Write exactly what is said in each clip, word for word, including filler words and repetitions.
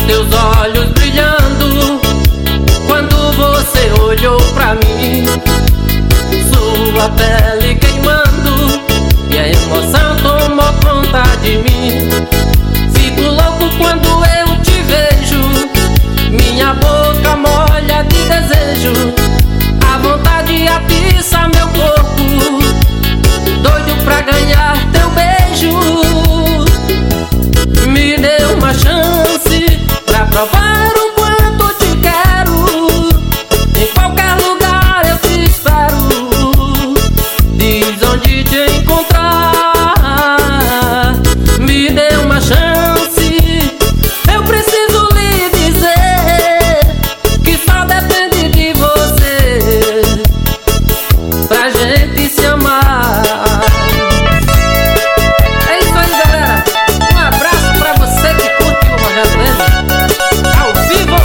teus olhos brilhando quando você olhou pra mim, sua pele queimando e a emoção tomou conta de mim. Fico louco quando eu te vejo, minha boca molha de desejo, a vontade atiça meu corpo, doido pra ganhar teu beijo. Me dê uma chance pra provar o quanto te quero, em qualquer lugar eu te espero, diz onde te encontrar. Me dê uma chance, eu preciso lhe dizer que só depende de você pra gente se amar. É isso aí, galera, um abraço pra você que curte o Rogério Leme ao vivo.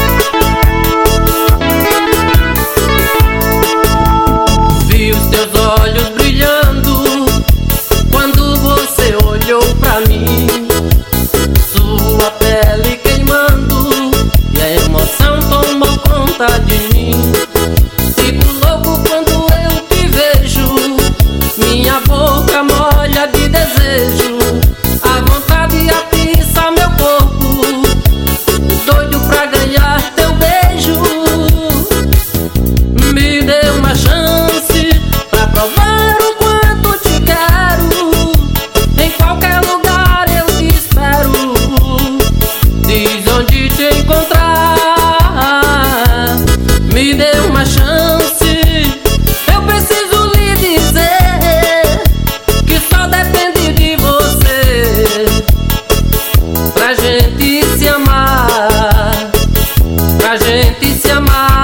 Vi os teus olhos brilhando quando você olhou pra mim, sua pele queimando e a emoção tomou conta de mim. Fico louco quando eu te vejo, minha boca molha de desejo, a vontade atiça meu corpo, doido pra ganhar teu beijo. Me dê uma chance pra provar o quanto te quero, em qualquer lugar eu te espero, diz onde te encontrar. Me dê uma chance, eu preciso lhe dizer que só depende de você pra gente se amar, pra gente se amar.